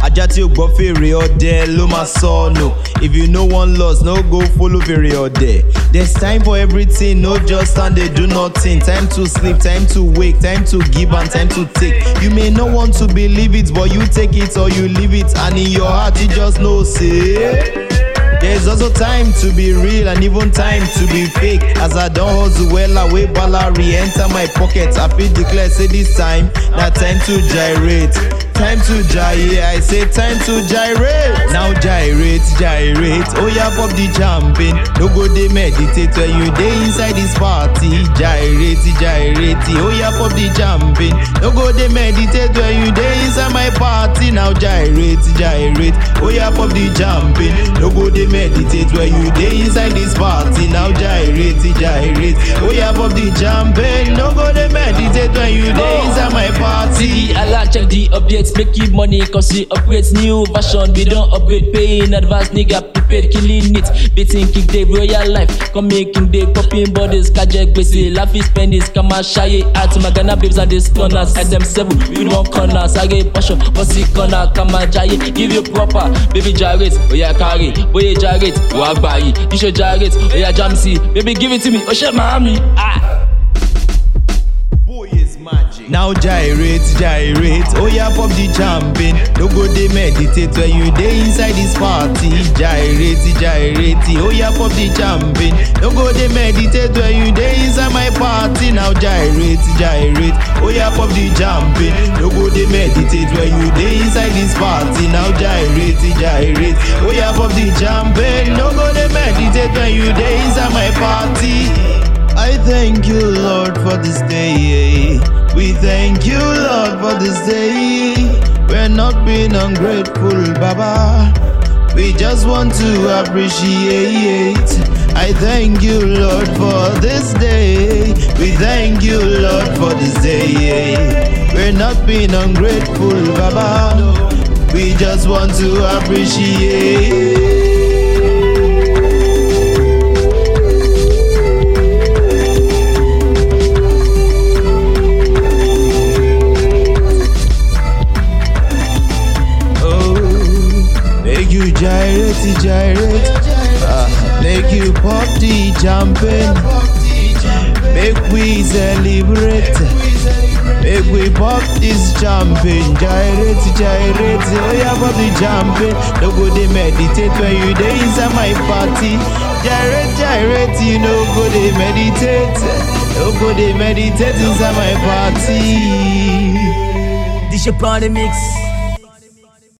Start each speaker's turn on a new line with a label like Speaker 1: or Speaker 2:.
Speaker 1: Ajá tí ó gbọ́ fèrè ọdẹ ló máa sọnù. If you know one loss, no go follow fèrè ọdẹ. There's time for everything, no just stand there do nothing. Time to sleep, time to wake, time to give and time to take. You may not want to believe it, but you take it or you leave it, and in your heart you just know, say. There's also time to be real and even time to be fake. As I don't hustle well, away balla re-enter my pocket. I feel declare, say this time, now time to gyrate. Time to gyrate, I say time to gyrate. Now gyrate, gyrate, oh yeah, pop the champagne. No go dey meditate when you dey inside this party. Gyrate, gyrate, oh yeah, pop the champagne. No go dey meditate when you dey inside my party. Now gyrate, gyrate, oh yeah, pop the champagne. No go dey meditate when you dey inside this party. Now gyrate, gyrate, oh yeah, pop the champagne. No go dey meditate when you dey inside my party.
Speaker 2: I like check the updates, make you money, cause we upgrades new version. We don't upgrade, pay in advance, nigga prepared, killing it. Beating kick the royal life, come making the popping bodies, kajek basic, laugh is pennies, come and shy at my Ghana babes and this corners. At them 7, we don't corners, I get passion, what's the corner, come and giant, give you proper, baby gyrate, oh yeah carry, boy gyrate, oh agbayi, you should gyrate, oh yeah jamsi, baby give it to me, oh shit mommy, ah.
Speaker 1: Now gyrate, gyrate, oh yeah, pop the champagne. No go dey meditate when you dey inside this party. Gyrate, gyrate, oh yeah, pop the champagne. No go dey meditate when you dey inside my party. Now gyrate, gyrate, oh yeah, pop the champagne. No go dey meditate when you dey inside this party. Now gyrate, gyrate, oh yeah, pop the champagne. No go dey meditate when you dey inside my party. I thank you, Lord, for this day. We thank you, Lord, for this day. We're not being ungrateful, Baba. We just want to appreciate. I thank you, Lord, for this day. We thank you, Lord, for this day. We're not being ungrateful, Baba. We just want to appreciate. You gyrate, gyrate, make you pop the champagne. Make we celebrate, make we pop this champagne. Gyrate, gyrate, oh yeah, pop the champagne. No go dey meditate when you dey inside my party. Gyrate, gyrate, you no go dey meditate. No go dey meditate inside my party.
Speaker 3: This your party mix.